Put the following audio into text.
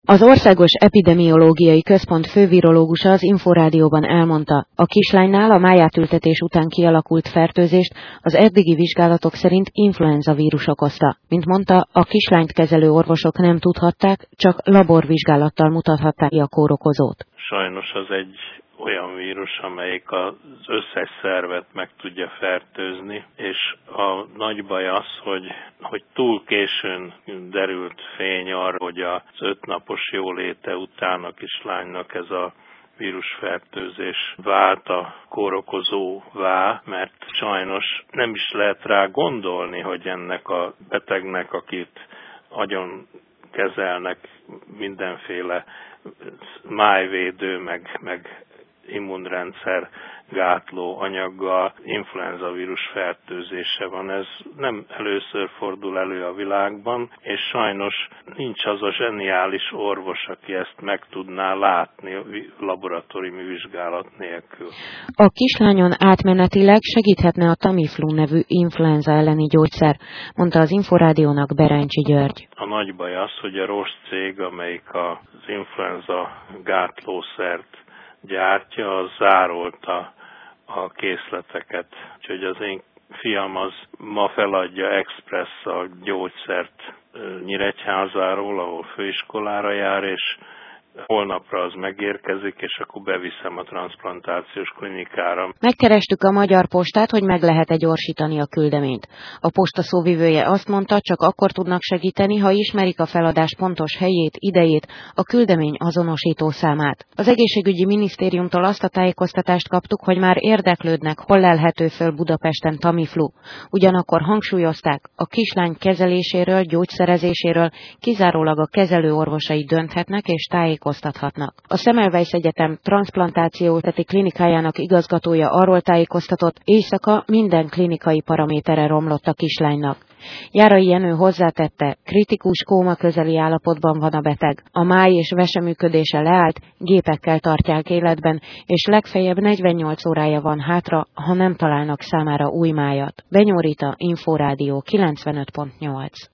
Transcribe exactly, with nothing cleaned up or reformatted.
Az Országos Epidemiológiai Központ fővirológusa az Inforádióban elmondta, a kislánynál a májátültetés után kialakult fertőzést az eddigi vizsgálatok szerint influenza vírus okozta. Mint mondta, a kislányt kezelő orvosok nem tudhatták, csak laborvizsgálattal mutathatták ki a kórokozót. Sajnos az egy olyan vírus, amelyik az összes szervet meg tudja fertőzni, és a nagy baj az, hogy, hogy túl későn derült fény arra, hogy az ötnapos jóléte után a kislánynak ez a vírusfertőzés vált a kórokozóvá, mert sajnos nem is lehet rá gondolni, hogy ennek a betegnek, akit agyon kezelnek mindenféle májvédő, meg, meg immunrendszer gátló anyaggal, influenza vírus fertőzése van. Ez nem először fordul elő a világban, és sajnos nincs az a zseniális orvos, aki ezt meg tudná látni laboratóriumi vizsgálat nélkül. A kislányon átmenetileg segíthetne a Tamiflu nevű influenza elleni gyógyszer, mondta az Inforádiónak Berencsi György. A nagy baj az, hogy a Roche cég, amelyik az influenza gátlószert gyártja, az zárolta a készleteket. Úgyhogy az én fiam az ma feladja express a gyógyszert Nyíregyházáról, ahol főiskolára jár, és holnapra az megérkezik, és akkor beviszem a transzplantációs klinikára. Megkerestük a Magyar Postát, hogy meg lehet-e gyorsítani a küldeményt. A posta szóvivője azt mondta, csak akkor tudnak segíteni, ha ismerik a feladás pontos helyét, idejét, a küldemény azonosító számát. Az egészségügyi minisztériumtól azt a tájékoztatást kaptuk, hogy már érdeklődnek, hol lelhető föl Budapesten Tamiflu. Ugyanakkor hangsúlyozták, a kislány kezeléséről, gyógyszerezéséről kizárólag a kezelő orvosai dönthetnek és tájékoztatnak. A Semmelweis Egyetem transzplantációteti klinikájának igazgatója arról tájékoztatott, éjszaka minden klinikai paramétere romlott a kislánynak. Járai Jenő hozzátette, kritikus kóma közeli állapotban van a beteg. A máj és veseműködése leállt, gépekkel tartják életben, és legfeljebb negyvennyolc órája van hátra, ha nem találnak számára új májat. Benyó Rita, Inforádió kilencvenöt pont nyolc.